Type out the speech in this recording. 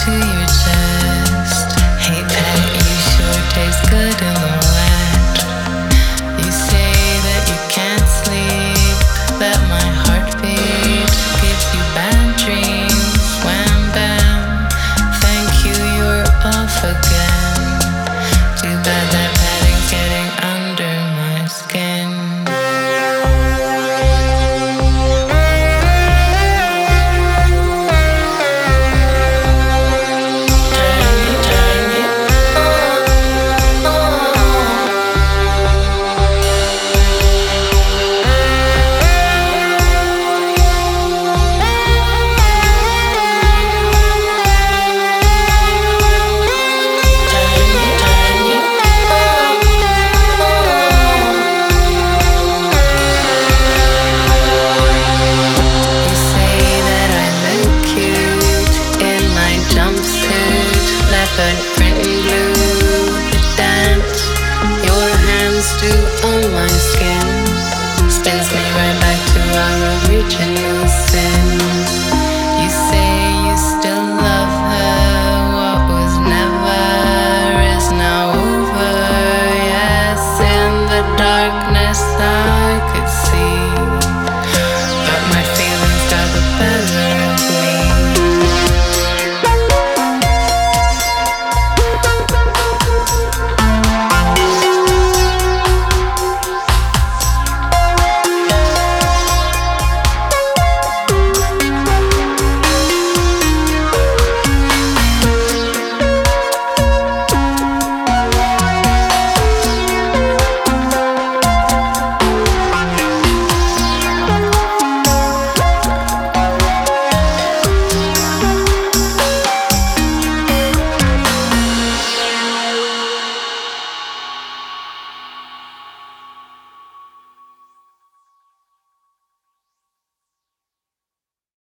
to your chest. Hey pet, you sure taste good in the wet. You say that you can't sleep, that my heartbeat gives you bad dreams. Wham bam, thank you, you're off again. Too bad that padding's getting under my skin. Leopard print and blue, the dance your hands do on my skin spins me right back to our original